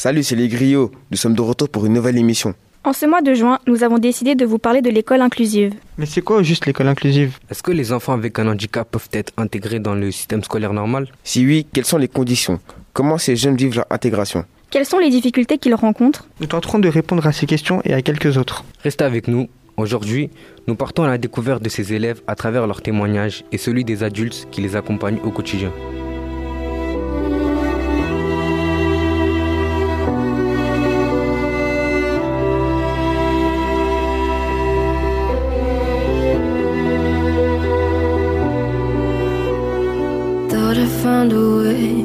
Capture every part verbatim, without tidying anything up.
Salut, c'est les griots. Nous sommes de retour pour une nouvelle émission. En ce mois de juin, nous avons décidé de vous parler de l'école inclusive. Mais c'est quoi juste l'école inclusive ? Est-ce que les enfants avec un handicap peuvent être intégrés dans le système scolaire normal ? Si oui, quelles sont les conditions ? Comment ces jeunes vivent leur intégration ? Quelles sont les difficultés qu'ils rencontrent ? Nous tenterons de répondre à ces questions et à quelques autres. Restez avec nous. Aujourd'hui, nous partons à la découverte de ces élèves à travers leurs témoignages et celui des adultes qui les accompagnent au quotidien. Thought I found a way.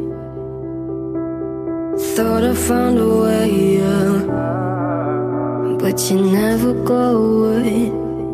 Thought I found a way, yeah. But you never go away.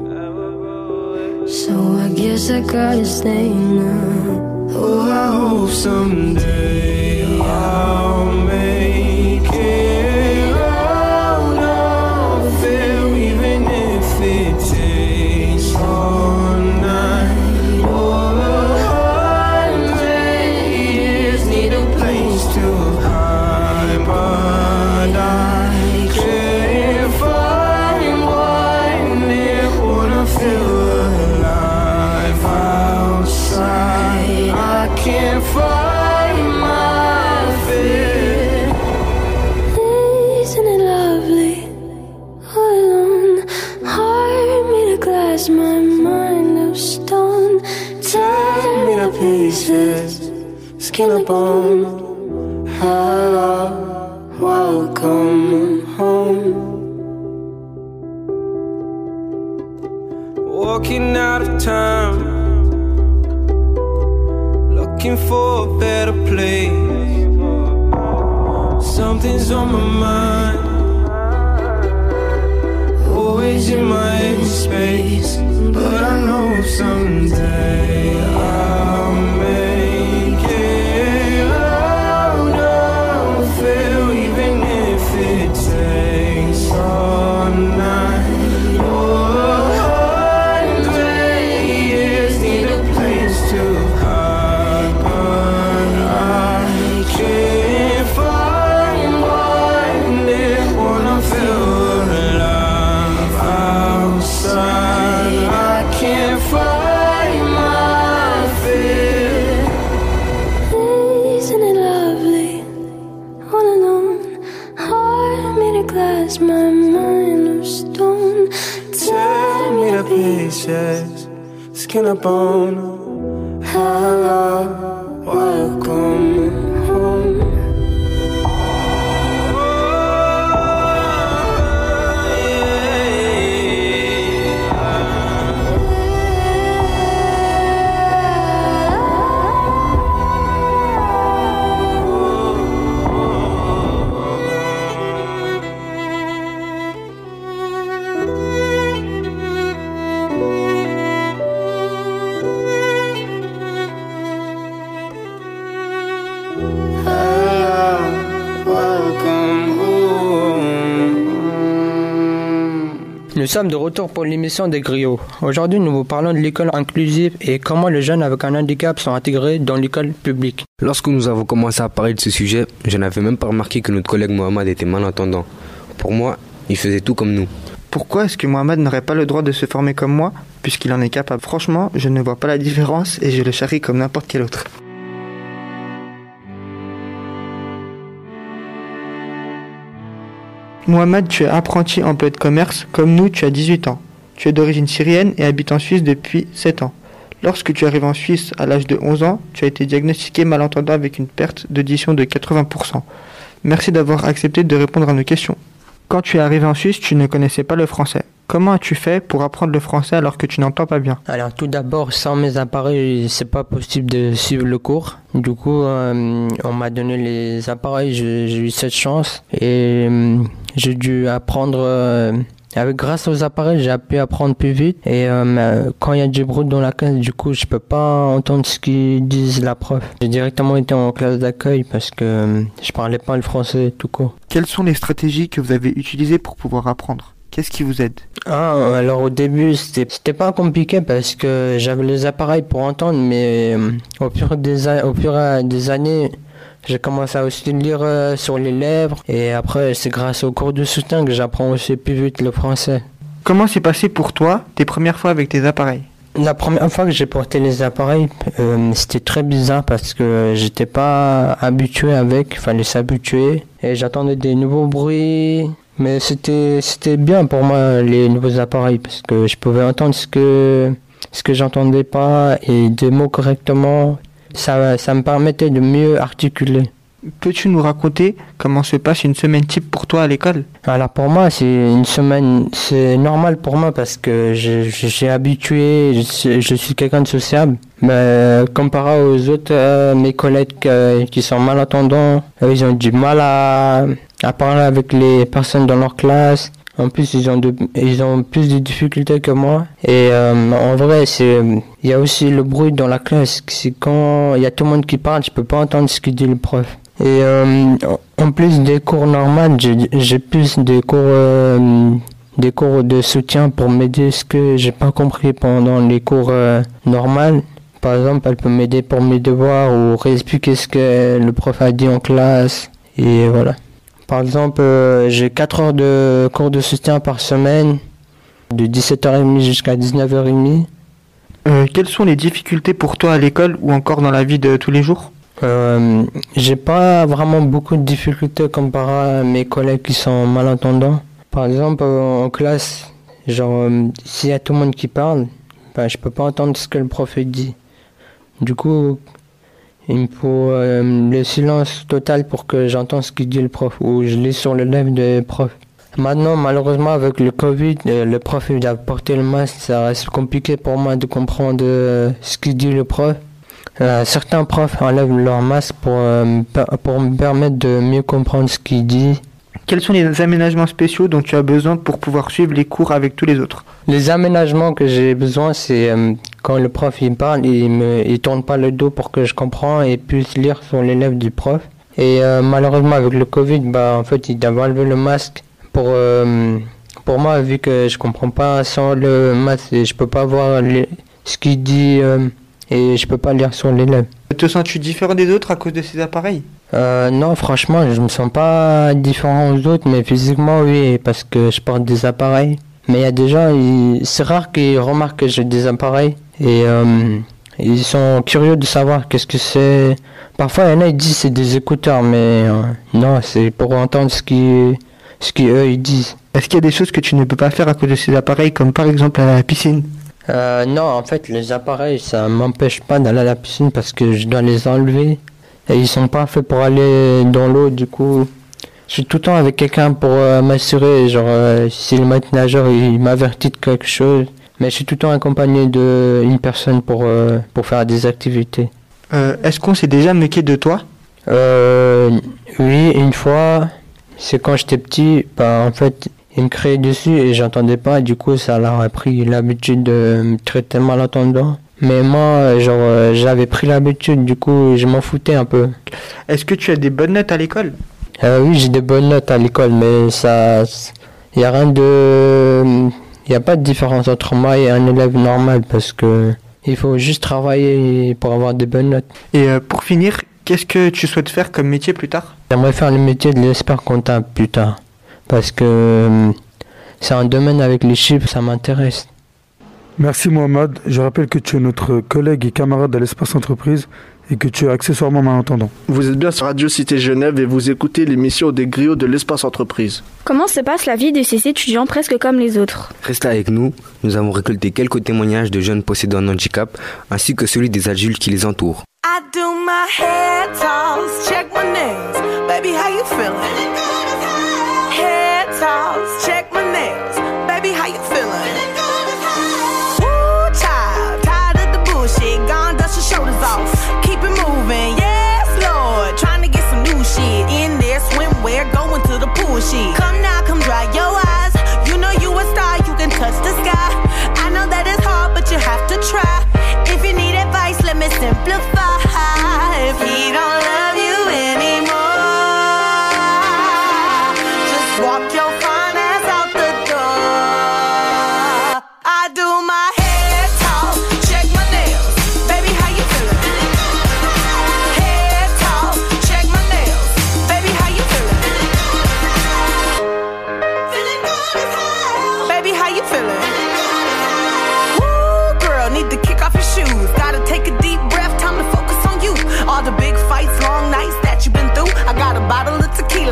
So I guess I gotta stay now. Oh, I hope someday I'll make it out of there, even if it takes all night or a hundred years. Need a place to hide, but I can't find one there. Wanna feel alive outside. I can't find my fear. Isn't it lovely? All alone, heart made of glass, my mind of stone. Tear me to pieces, skin and bone. Hello, welcome home. Walking out of time, looking for a better place. Something's on my mind, always in my head space. But I know someday I'll make it out of it, even if it takes all night or a hundred years. Need a place to hide, but I can't find one there. Wanna feel alive outside. I can't find my fear. Isn't it lovely? All alone, heart made of glass, my mind of stone. Tear me to pieces, skin and bone. Hello, welcome home. Nous sommes de retour pour l'émission des griots. Aujourd'hui, nous vous parlons de l'école inclusive et comment les jeunes avec un handicap sont intégrés dans l'école publique. Lorsque nous avons commencé à parler de ce sujet, je n'avais même pas remarqué que notre collègue Mohamed était malentendant. Pour moi, il faisait tout comme nous. Pourquoi est-ce que Mohamed n'aurait pas le droit de se former comme moi, puisqu'il en est capable ? Franchement, je ne vois pas la différence et je le charrie comme n'importe quel autre. Mohamed, tu es apprenti employé de commerce, comme nous, tu as dix-huit ans. Tu es d'origine syrienne et habites en Suisse depuis sept ans. Lorsque tu arrives en Suisse à l'âge de onze ans, tu as été diagnostiqué malentendant avec une perte d'audition de quatre-vingts pour cent. Merci d'avoir accepté de répondre à nos questions. Quand tu es arrivé en Suisse, tu ne connaissais pas le français. Comment as-tu fait pour apprendre le français alors que tu n'entends pas bien ? Alors tout d'abord, sans mes appareils, c'est pas possible de suivre le cours. Du coup, euh, on m'a donné les appareils, j'ai, j'ai eu cette chance et euh, j'ai dû apprendre. Euh, avec grâce aux appareils, j'ai pu apprendre plus vite. Et euh, quand il y a du bruit dans la classe, du coup, je peux pas entendre ce qu'ils disent la prof. J'ai directement été en classe d'accueil parce que euh, je parlais pas le français tout court. Quelles sont les stratégies que vous avez utilisées pour pouvoir apprendre ? Qu'est-ce qui vous aide ? Ah, alors au début, c'était, c'était pas compliqué parce que j'avais les appareils pour entendre, mais euh, au fur des, a- au fur et des années, J'ai commencé à aussi lire euh, sur les lèvres et après c'est grâce au cours de soutien que j'apprends aussi plus vite le français. Comment s'est passé pour toi tes premières fois avec tes appareils? La première fois que j'ai porté les appareils, euh, c'était très bizarre parce que j'étais pas habitué avec, il fallait s'habituer et j'attendais des nouveaux bruits. Mais c'était c'était bien pour moi les nouveaux appareils parce que je pouvais entendre ce que ce que j'entendais pas et des mots correctement. Ça ça me permettait de mieux articuler. Peux-tu nous raconter comment se passe une semaine type pour toi à l'école? Alors pour moi, c'est une semaine, c'est normal pour moi parce que je, je, j'ai habitué, je suis, je suis quelqu'un de sociable. Mais comparé aux autres, euh, mes collègues euh, qui sont malentendants, euh, ils ont du mal à, à parler avec les personnes dans leur classe. En plus, ils ont, de, ils ont plus de difficultés que moi. Et euh, en vrai, c'est, il y a aussi le bruit dans la classe. C'est quand il y a tout le monde qui parle, je peux pas entendre ce que dit le prof. Et euh, en plus des cours normaux, j'ai, j'ai plus des cours, euh, des cours de soutien pour m'aider ce que j'ai pas compris pendant les cours euh, normaux. Par exemple, elle peut m'aider pour mes devoirs ou réexpliquer ce que le prof a dit en classe. Et voilà. Par exemple, euh, j'ai quatre heures de cours de soutien par semaine, de dix-sept heures trente jusqu'à dix-neuf heures trente. Euh, quelles sont les difficultés pour toi à l'école ou encore dans la vie de tous les jours? Euh, j'ai pas vraiment beaucoup de difficultés comparé à mes collègues qui sont malentendants. Par exemple, euh, en classe, genre, euh, s'il y a tout le monde qui parle, ben, je peux pas entendre ce que le prof dit. Du coup, il me faut euh, le silence total pour que j'entende ce qu'il dit le prof, ou je lis sur le lèvre des profs. Maintenant, malheureusement, avec le Covid, euh, le prof il a porté le masque, ça reste compliqué pour moi de comprendre euh, ce qu'il dit le prof. Euh, certains profs enlèvent leur masque pour, euh, pour me permettre de mieux comprendre ce qu'il dit. Quels sont les aménagements spéciaux dont tu as besoin pour pouvoir suivre les cours avec tous les autres? Les aménagements que j'ai besoin, c'est euh, quand le prof il parle, il me il tourne pas le dos pour que je comprenne et puisse lire sur les lèvres du prof. Et euh, malheureusement avec le Covid, bah en fait il doit enlever le masque pour euh, pour moi vu que je comprends pas sans le masque et je peux pas voir les, ce qu'il dit. Euh, Et je peux pas lire sur les lèvres. Te sens-tu différent des autres à cause de ces appareils? Euh, non, franchement, je me sens pas différent aux autres, mais physiquement, oui, parce que je porte des appareils. Mais il y a des gens, ils... c'est rare qu'ils remarquent que j'ai des appareils. Et euh, ils sont curieux de savoir qu'est-ce que c'est. Parfois, il y en a, ils disent que c'est des écouteurs, mais euh, non, c'est pour entendre ce qu'ils ce qu'ils, eux, ils disent. Est-ce qu'il y a des choses que tu ne peux pas faire à cause de ces appareils, comme par exemple à la piscine? Euh, non, en fait, les appareils, ça m'empêche pas d'aller à la piscine parce que je dois les enlever. Et ils sont pas faits pour aller dans l'eau, du coup. Je suis tout le temps avec quelqu'un pour euh, m'assurer, genre, euh, si le maître nageur, il m'avertit de quelque chose. Mais je suis tout le temps accompagné d'une personne pour, euh, pour faire des activités. Euh, est-ce qu'on s'est déjà moqué de toi? Euh, oui, une fois, c'est quand j'étais petit, bah, en fait... Ils me criaient dessus et j'entendais pas, du coup ça leur a pris l'habitude de me traiter malentendant. Mais moi, genre, j'avais pris l'habitude, du coup je m'en foutais un peu. Est-ce que tu as des bonnes notes à l'école? euh, Oui, j'ai des bonnes notes à l'école, mais ça... Il n'y a rien de... Il n'y a pas de différence entre moi et un élève normal parce que il faut juste travailler pour avoir des bonnes notes. Et euh, pour finir, qu'est-ce que tu souhaites faire comme métier plus tard? J'aimerais faire le métier de l'expert comptable plus tard. Parce que euh, c'est un domaine avec les chiffres, ça m'intéresse. Merci Mohamed. Je rappelle que tu es notre collègue et camarade à l'espace entreprise et que tu es accessoirement malentendant. Vous êtes bien sur Radio Cité Genève et vous écoutez l'émission des griots de l'espace entreprise. Comment se passe la vie de ces étudiants presque comme les autres? Restez avec nous, nous avons récolté quelques témoignages de jeunes possédant un handicap ainsi que celui des adultes qui les entourent. I do my head toss, check my nails, baby how you feeling? Head toss, check my nails, baby how you feeling? Woo child, tired of the bullshit, gone dust your shoulders off, keep it moving, yes Lord, trying to get some new shit in there, swimwear, going to the pool shit. Come now, come dry your eyes, you know you a star, you can touch the sky. I know that it's hard, but you have to try. If you need advice, let me simplify. If he don't love you anymore, just walk your fine ass out the door. I do my head talk, check my nails, baby how you feeling? Head talk, check my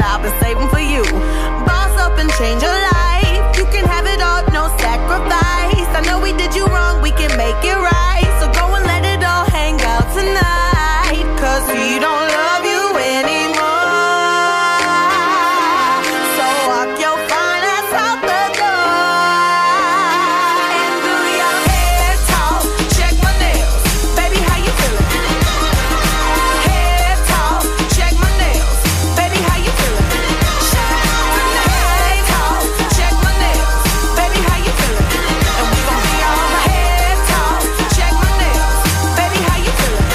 I've been saving for you. Boss up and change your life. You can have it all, no sacrifice. I know we did you wrong, we can make it right. So go and let it all hang out tonight. Cause we don't love you anymore. So walk your fine ass out the door. And do your hair talk, check my nails. Baby, how you feeling? Hair talk, check my nails. Baby, how you feeling? Hair talk, check my nails. Baby, how you feeling? And we gon' be all hair talk, check my nails. Baby, how you feeling?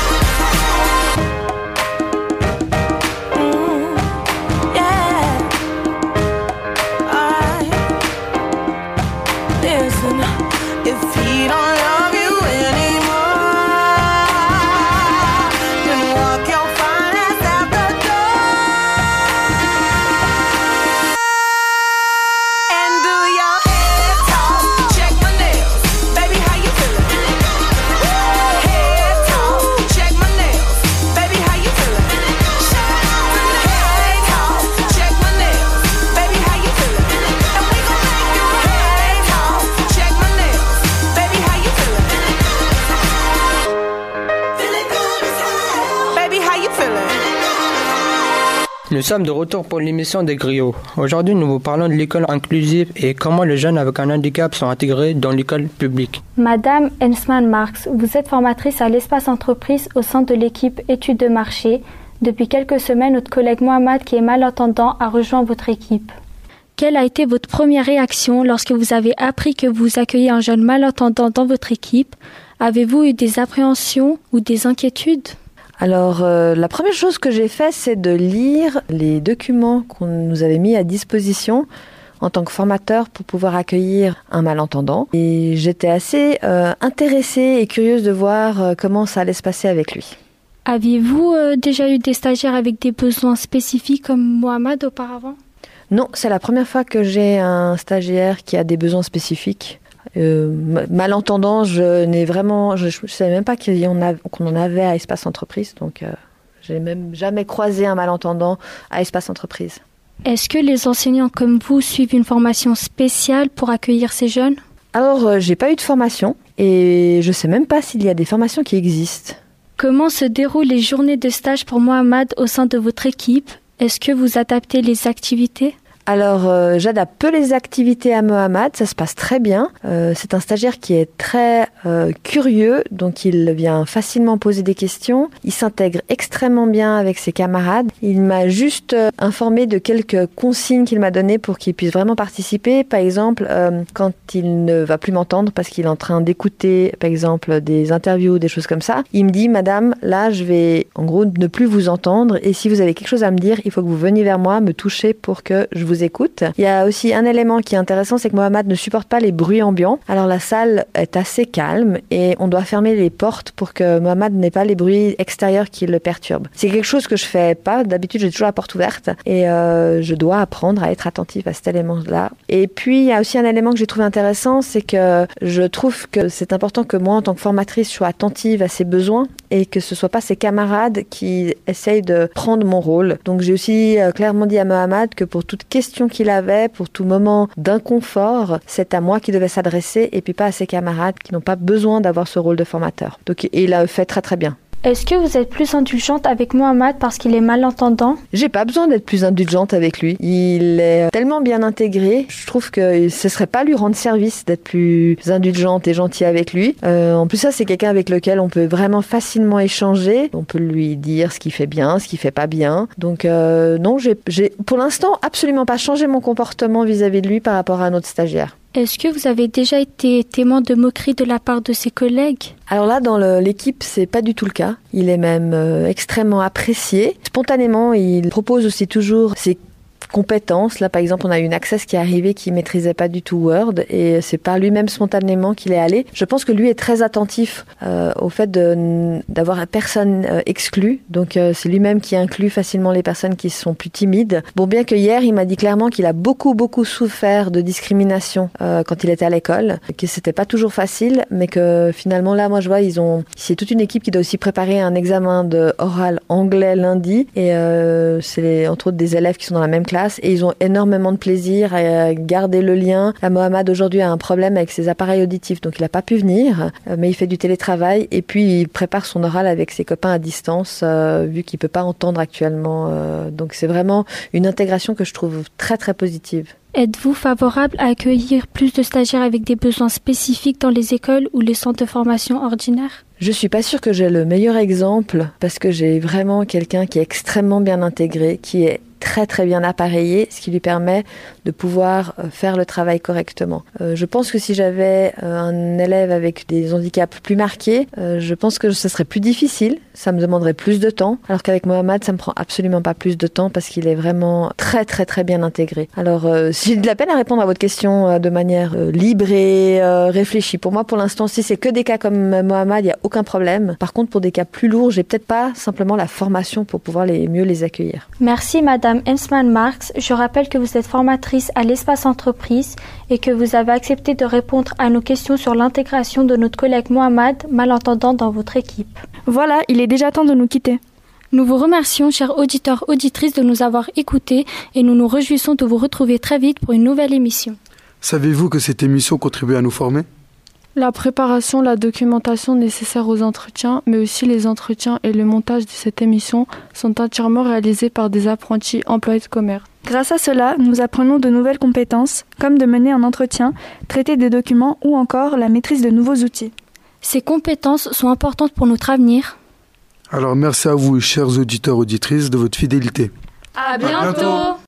Mm, yeah. Alright. Listen, if he don't love you anymore, then walk your fine ass out the door. And do your hair talk, check my nails. Baby, how you feeling? Hair talk, check my nails. Baby, how you feeling? Hair talk, check my nails. Baby, how you feeling? And we gon' make you hair talk, check my nails. Baby, how you feeling? Feeling good as hell. Baby, how you feeling? Nous sommes de retour pour l'émission des griots. Aujourd'hui, nous vous parlons de l'école inclusive et comment les jeunes avec un handicap sont intégrés dans l'école publique. Madame Hensman Marx, vous êtes formatrice à l'espace entreprise au sein de l'équipe études de marché. Depuis quelques semaines, notre collègue Mohamed, qui est malentendant, a rejoint votre équipe. Quelle a été votre première réaction lorsque vous avez appris que vous accueillez un jeune malentendant dans votre équipe? Avez-vous eu des appréhensions ou des inquiétudes? Alors, euh, la première chose que j'ai fait, c'est de lire les documents qu'on nous avait mis à disposition en tant que formateur pour pouvoir accueillir un malentendant. Et j'étais assez euh, intéressée et curieuse de voir euh, comment ça allait se passer avec lui. Aviez-vous euh, déjà eu des stagiaires avec des besoins spécifiques comme Mohamed auparavant? Non, c'est la première fois que j'ai un stagiaire qui a des besoins spécifiques. Euh, malentendant, je n'ai vraiment, je ne savais même pas qu'il y en a, qu'on en avait à Espace Entreprise, donc euh, j'ai même jamais croisé un malentendant à Espace Entreprise. Est-ce que les enseignants comme vous suivent une formation spéciale pour accueillir ces jeunes? Alors, euh, j'ai pas eu de formation et je sais même pas s'il y a des formations qui existent. Comment se déroulent les journées de stage pour Mohamed au sein de votre équipe? Est-ce que vous adaptez les activités? Alors, euh, j'adapte peu les activités à Mohamed, ça se passe très bien. Euh, c'est un stagiaire qui est très euh, curieux, donc il vient facilement poser des questions. Il s'intègre extrêmement bien avec ses camarades. Il m'a juste euh, informé de quelques consignes qu'il m'a données pour qu'il puisse vraiment participer. Par exemple, euh, quand il ne va plus m'entendre parce qu'il est en train d'écouter, par exemple, des interviews, des choses comme ça, il me dit « Madame, là, je vais en gros ne plus vous entendre et si vous avez quelque chose à me dire, il faut que vous veniez vers moi, me toucher pour que je vous écoute. » Il y a aussi un élément qui est intéressant, c'est que Mohamed ne supporte pas les bruits ambiants. Alors la salle est assez calme et on doit fermer les portes pour que Mohamed n'ait pas les bruits extérieurs qui le perturbent. C'est quelque chose que je fais pas. D'habitude, j'ai toujours la porte ouverte et euh, je dois apprendre à être attentive à cet élément-là. Et puis, il y a aussi un élément que j'ai trouvé intéressant, c'est que je trouve que c'est important que moi, en tant que formatrice, je sois attentive à ses besoins et que ce soit pas ses camarades qui essayent de prendre mon rôle. Donc, j'ai aussi euh, clairement dit à Mohamed que pour toute question qu'il avait, pour tout moment d'inconfort, c'est à moi qu'il devait s'adresser et puis pas à ses camarades qui n'ont pas besoin d'avoir ce rôle de formateur. Donc, il a fait très très bien. Est-ce que vous êtes plus indulgente avec Mohamed parce qu'il est malentendant? J'ai pas besoin d'être plus indulgente avec lui. Il est tellement bien intégré. Je trouve que ce serait pas lui rendre service d'être plus indulgente et gentille avec lui. Euh, en plus, ça, c'est quelqu'un avec lequel on peut vraiment facilement échanger. On peut lui dire ce qu'il fait bien, ce qu'il fait pas bien. Donc, euh, non, j'ai, j'ai pour l'instant absolument pas changé mon comportement vis-à-vis de lui par rapport à un autre stagiaire. Est-ce que vous avez déjà été témoin de moqueries de la part de ses collègues? Alors là, dans le, l'équipe, c'est pas du tout le cas. Il est même euh, extrêmement apprécié. Spontanément, il propose aussi toujours ses compétences. Là, par exemple, on a eu une Access qui est arrivée qui maîtrisait pas du tout Word et c'est par lui-même spontanément qu'il est allé. Je pense que lui est très attentif euh, au fait de, d'avoir personne euh, exclue. Donc, euh, c'est lui-même qui inclut facilement les personnes qui sont plus timides. Bon, bien que hier, il m'a dit clairement qu'il a beaucoup, beaucoup souffert de discrimination euh, quand il était à l'école, que c'était pas toujours facile, mais que finalement, là, moi, je vois, ils ont, c'est toute une équipe qui doit aussi préparer un examen de oral anglais lundi et euh, c'est les, entre autres des élèves qui sont dans la même classe et ils ont énormément de plaisir à garder le lien. Là, Mohamed aujourd'hui a un problème avec ses appareils auditifs, donc il n'a pas pu venir, euh, mais il fait du télétravail et puis il prépare son oral avec ses copains à distance, euh, vu qu'il peut pas entendre actuellement. Euh, donc c'est vraiment une intégration que je trouve très très positive. Êtes-vous favorable à accueillir plus de stagiaires avec des besoins spécifiques dans les écoles ou les centres de formation ordinaires ? Je suis pas sûre que j'ai le meilleur exemple parce que j'ai vraiment quelqu'un qui est extrêmement bien intégré, qui est très très bien appareillé, ce qui lui permet de pouvoir faire le travail correctement. Euh, je pense que si j'avais un élève avec des handicaps plus marqués, euh, je pense que ce serait plus difficile, ça me demanderait plus de temps, alors qu'avec Mohamed, ça me prend absolument pas plus de temps parce qu'il est vraiment très très très bien intégré. Alors, euh, si j'ai de la peine à répondre à votre question euh, de manière euh, libre et euh, réfléchie, pour moi pour l'instant, si c'est que des cas comme Mohamed, il n'y a aucun problème. Par contre, pour des cas plus lourds, j'ai peut-être pas simplement la formation pour pouvoir les, mieux les accueillir. Merci Madame Hensman-Marx. Je rappelle que vous êtes formatrice à l'Espace Entreprise et que vous avez accepté de répondre à nos questions sur l'intégration de notre collègue Mohamed, malentendant dans votre équipe. Voilà, il est déjà temps de nous quitter. Nous vous remercions, chers auditeurs, auditrices, de nous avoir écoutés et nous nous réjouissons de vous retrouver très vite pour une nouvelle émission. Savez-vous que cette émission contribue à nous former ? La préparation, la documentation nécessaire aux entretiens, mais aussi les entretiens et le montage de cette émission sont entièrement réalisés par des apprentis employés de commerce. Grâce à cela, nous apprenons de nouvelles compétences, comme de mener un entretien, traiter des documents ou encore la maîtrise de nouveaux outils. Ces compétences sont importantes pour notre avenir. Alors merci à vous, chers auditeurs, auditrices, de votre fidélité. À bientôt.